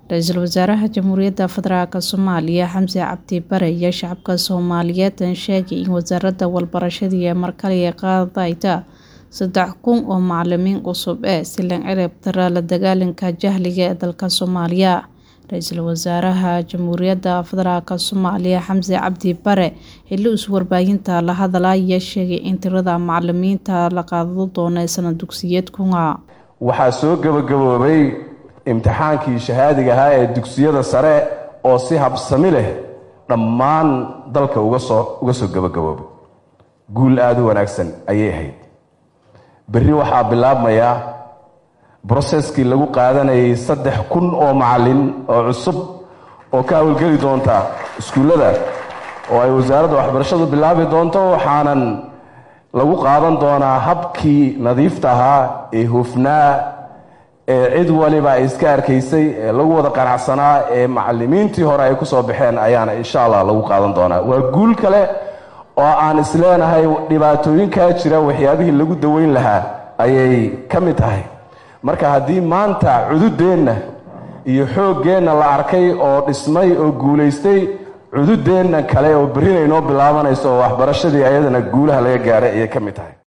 Ra'iisul Wasaaraha Jamhuuriyadda Federaalka Soomaaliya Xamse Cabdi Bare iyo shacabka Soomaaliyeed sheegay in wasaaradda waxbarashada iyo markale qaadayta 3,000 oo macallimiin cusub si loo ciribtiro la dagaalanka jahliga ee dalka Soomaaliya. Ra'iisul Wasaaraha Jamhuuriyadda Federaalka Soomaaliya Xamse Cabdi Bare xilli uu warbaahinta la hadlayay sheegay in tirada macallimiinta la qaado doono sanad dugsiyeedkuna waxaa soo gabagaboobay imtixaankii shahaadiga ahaa ee dugsiyada sare oo si habsami leh dhammaan dalka uga soo gabagaboobay. guul aad u wanaagsan ayay ahayd. berri waxaa bilaabmaya processkii lagu qaadanayay 3,000 oo macallin oo cusub oo ka hawlgeli doonta iskuullada oo ay wasaaradda waxbarashadu bilaabi doonto, waxaanan lagu qaadan doonaa habkii nadiifta ahaa ee hufnaa ee cid waliba ay iska arkaysay ee lagu wada qanacsanaa ee macallimiintii hore ay ku soo baxeen ayaana insha Allah lagu qaadan doonaa. waa guul kale oo aan isleenahay dhibaatooyinka jira waxyaabihii lagu daweyn lahaa ayay ka mid tahay. marka haddii maanta cududeenna iyo xooggeenna la arkay oo dhismay oo guulaystay, cududeenna kale oo berri inoo bilaabanayso oo waxbarashadii ayadana guulaha laga gaaray ayay ka mid tahay.